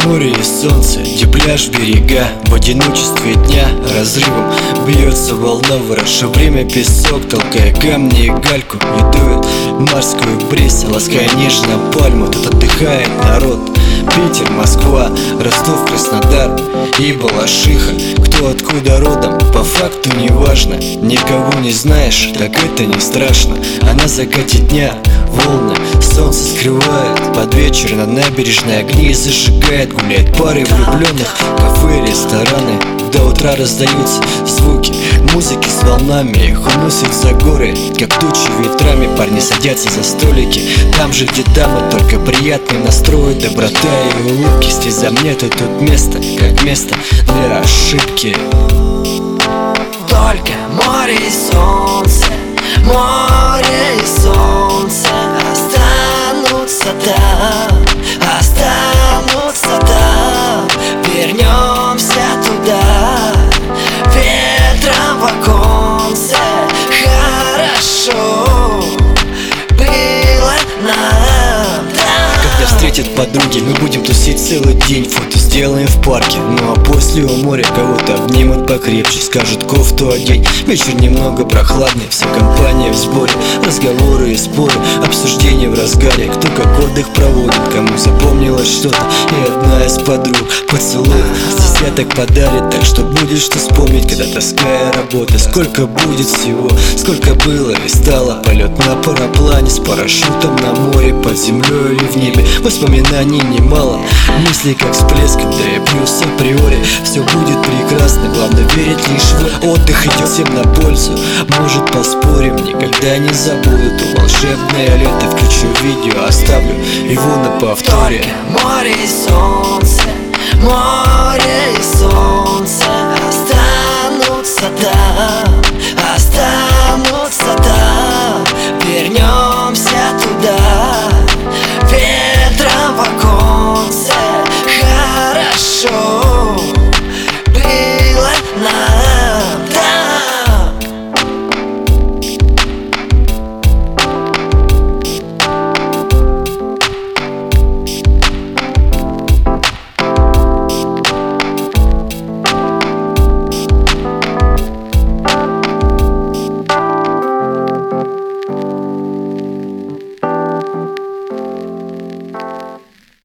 Море и солнце, пляж, берега. В одиночестве дня разрывом бьется волна, вороша время песок, толкая камни и гальку. И дует морскую бриз, лаская нежно пальму. Тут отдыхает народ. Питер, Москва, Ростов, Краснодар и Балашиха. Кто откуда родом, по факту не важно. Никого не знаешь, так это не страшно. А на закате дня волны солнце скрывает. Под вечер на набережной огни зажигает. Гуляет пары влюбленных, кафе, рестораны. До утра раздаются звуки музыки с волнами. Их уносит за горы, как тучи ветрами. Парни садятся за столики, там же, где дамы. Только приятный настрой, доброта и улыбки. Здесь за мне тут место, как место для ошибки. Только море и солнце, море и солнце останутся там, останутся там. Вернемся туда, ветром в оконце. Хорошо было нам там. Когда встретят подруги, мы будем тусить целый день. Фото сделаем в парке, ну а после у моря кого-то обнимут покрепче. Скажут: кофту одень. Вечер немного прохладный, вся компания в сборе. Разговоры и споры, обсуждения в разгаре. Кто как отдых проводит, кому запомнилось что-то. И одна из подруг поцелуй с десяток подарит. Так что будет что вспомнить, когда тоска и работа. Сколько будет всего, сколько было и стало. Полет на параплане с парашютом на море, под землей или в небе. Воспоминаний немало, мыслей как всплеском, да и плюс априори. Все будет прекрасно, главное верить лишь в отдых. Идет всем на пользу, может поспорим. Никогда не забуду то волшебное лето. Включу видео, оставлю его на повторе. Только море и солнце, море и солнце останутся там.